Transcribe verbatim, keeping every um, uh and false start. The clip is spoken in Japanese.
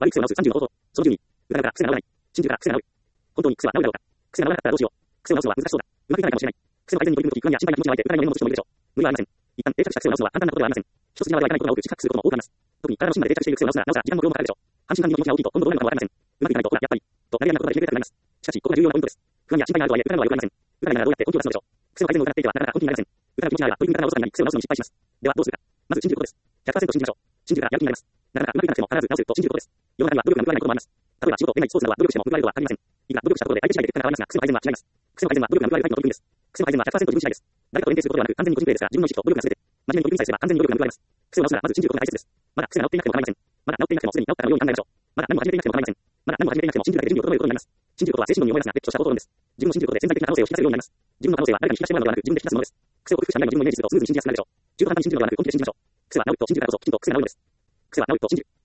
悪い癖を直すさんじゅうの方法。そのじゅうに、疑うから癖が直らない。信じるから癖が直る。本当に癖は直るだろうか。癖が直らなかったらどうしよう。癖を直すのは難しそうだ。うまくいかないかもしれない。癖の改善に取り組むとき、不安や心配な気持ちに沸いて、疑いの念を持つ人もいるでしょう。無理はありません。一旦定着した癖を直すのは簡単なことではありません。一筋縄ではいかないことが多く、自覚することも多くあります。特に体の芯まで定着している癖を直すなら、なおさら時間も量もかかるでしょう。半信半疑の気持ちが大きいと、今度どうなるかもわかりません。うまくいかないと、ほら、やっぱり、と、なりやなことができるようになります。しかし、ここが重要なポイントです。不安や心配があるとはいえ、疑うのはよくありません。疑いならどうやって根拠を出すのでしょう。癖の改善を疑っていては、なかなか根拠になりません。疑う気持ちがあれば、取り組み方がおろそかになり、癖を直すのに失敗します。では、どうするか。まず信じることです。ひゃくパーセント 信じましょう。信じるからやる気になります。なかなかうまくいかなくても必ず直すと信じることです。世の中には努力が報われないこともあります。例えば仕事、恋愛、スポーツなどは努力しても報われることはありません。いくら努力したところで相手次第で結果が変わりますが、癖の改善は違います。癖の改善は努力が報われるタイプの取り組みです。癖の改善は ひゃくパーセント 自分次第です。誰かと連携することではなく、完全に個人プレイですから、自分の意識と努力が全て。真面目に取り組みさえすれば完全に努力が報われます。癖を直すならまず信じることが大切です。まだ癖が治っていなくても構いません。まだ治っていなくてもすでに治ったかのように考えましょう。まだ何も始めていなくても構いません。まだ何も始めていなくても信じるだけで準備を整えることになります。信じることは精神論に思いますが、別途した方法論です。自分の信じることで潜在的な可能性を引き出せるようになります。自分の可能性は誰かに引き出してもらうのではなく、自分で引き出すものです。癖を克服した未来の自分をイメージするとスムーズに信じやすくなるでしょう。中途半端に信じるのではなく、本気で信じましょう。癖は治ると信じるからこそ、きちんと癖が治るのです。癖は治ると信じる。